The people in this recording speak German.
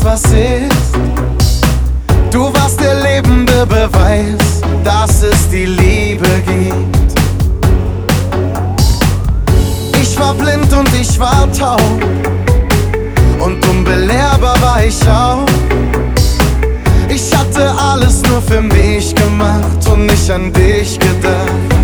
was ist. Du warst der lebende Beweis, dass es die Liebe gibt. Ich war blind und ich war taub und unbelehrbar war ich auch. Ich hatte alles nur für mich gemacht und nicht an dich gedacht.